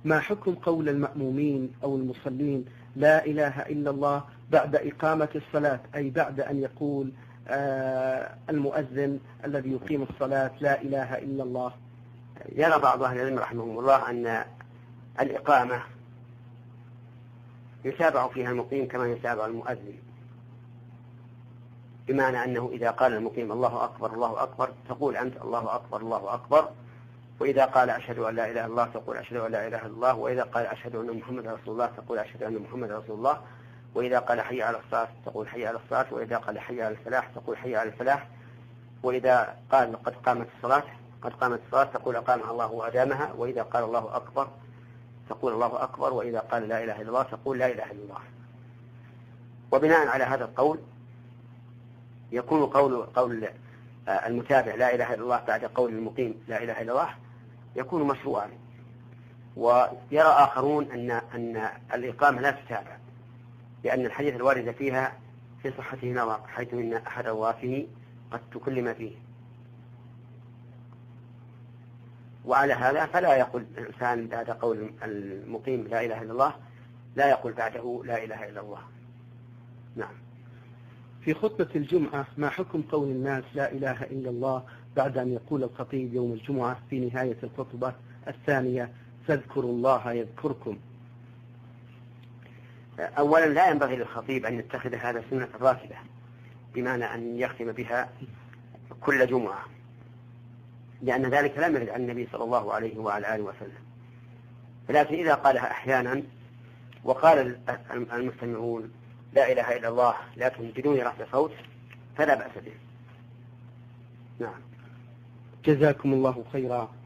ما حكم قول المأمومين أو المصلين لا إله إلا الله بعد إقامة الصلاة، أي بعد أن يقول المؤذن الذي يقيم الصلاة لا إله إلا الله؟ يرى بعض أهل العلم رحمهم الله أن الإقامة يتابع فيها المقيم كما يتابع المؤذن، بمعنى أنه إذا قال المقيم الله أكبر الله أكبر تقول أنت الله أكبر الله أكبر، وإذا قال أشهد أن لا إله إلا الله تقول أشهد أن لا إله إلا الله، وإذا قال أشهد أن محمد رسول الله تقول أشهد أن محمد رسول الله، وإذا قال حي على الصلاة تقول حي على الصلاة، وإذا قال حي على الفلاح تقول حي على الفلاح، وإذا قال قد قامت الصلاة تقول أقامها الله وأدامها، وإذا قال الله أكبر تقول الله أكبر، وإذا قال لا إله إلا الله تقول لا إله إلا الله. وبناء على هذا القول يكون قول المتابع لا إله إلا الله بعد قول المقيم لا إله إلا الله يكون مشروعا. ويرى آخرون أن الإقامة لا تتابع، لأن الحديث الوارد فيها في صحته نظر، حيث إن أحد الروافه قد تكلم فيه. وعلى هذا فلا يقول الإنسان بعد قول المقيم لا إله إلا الله لا يقول بعده لا إله إلا الله. نعم. في خطبة الجمعة ما حكم قول الناس لا إله إلا الله بعد أن يقول الخطيب يوم الجمعة في نهاية الخطبة الثانية فاذكروا الله يذكركم؟ أولا لا ينبغي للخطيب أن يتخذ هذا سنة راتبة، بمعنى أن يختم بها كل جمعة، لأن ذلك لم يرد عن النبي صلى الله عليه وعلى آله وسلم. ولكن إذا قالها أحيانا وقال المستمعون لا إله إلا الله لكن بدون رفع صوت فلا بأس به. نعم. جزاكم الله خيرا.